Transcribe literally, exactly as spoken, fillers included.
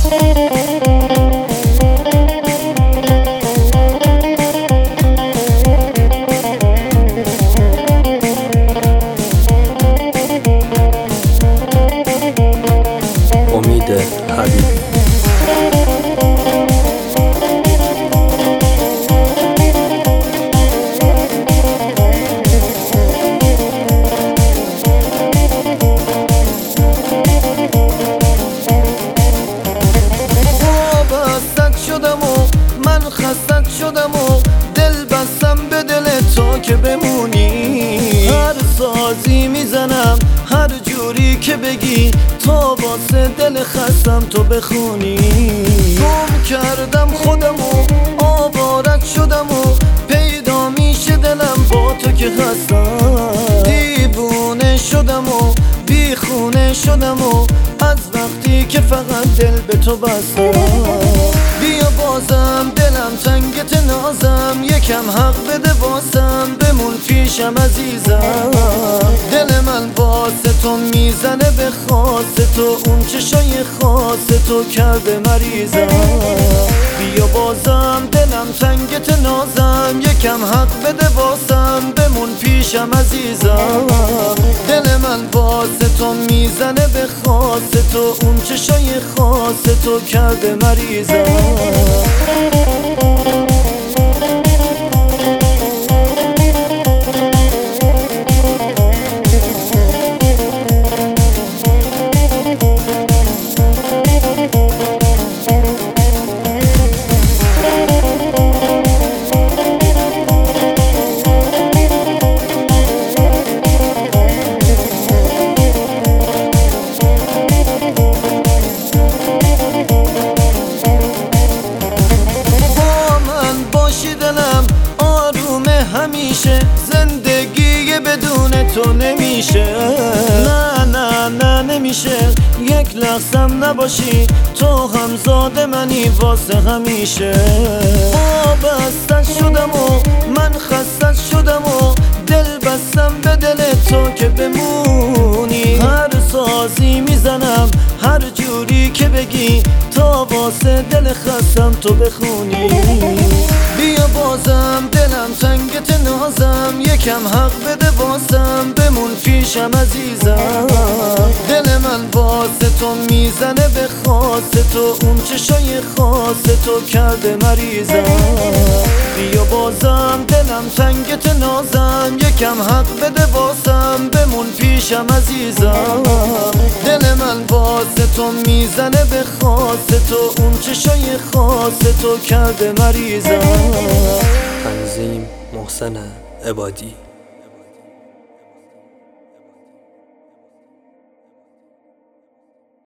امید حبیبی. من خستت شدم و دل بستم به دل تو که بمونی. هر سازی میزنم هر جوری که بگی تو واسه دل خستم تو بخونی. گم کردم خودم و آوارت شدم و پیدا میشه دلم با تو که خستم. دیوونه شدم و بیخونه شدم و از وقتی که فقط دل به تو بستم. بیا بازم دلم تنگت نازم، یکم حق بده واسم بمون پیشم عزیزم. دل من واسه تو میزنه به خاص تو، اون چشای خاص تو کرده مریضم. بیا بازم دلم تنگت نازم، یکم حق بده واسم بمون پیشم عزیزم. دل من واسه تو میزنه به خاص تو، اون چشای خاص تو کرده مریضم. همیشه زندگی بدون تو نمیشه. نه نه نه نمیشه یک لحظم نباشی تو، همزاد منی واسه همیشه. وابستت شدم و من خستت شدم و دل بستم به دل تو که بمونی. هر سازی میزنم هر جوری که بگی تو واسه دل خستم تو بخونی. بیا بازم دلم تنگت نازم، یکم حق بده واسم بمون پیشم عزیزم. دل من واسه تو میزنه به خاص تو، اون چشای خاص تو کرده مریضم. بیا بازم دلم تنگت نازم، یکم حق بده واسم بمون پیشم عزیزم. دل من واسه تو میزنه به خاص تو، اون چشای خاص تو کرده مریضم. تنظیم محسن عبادی.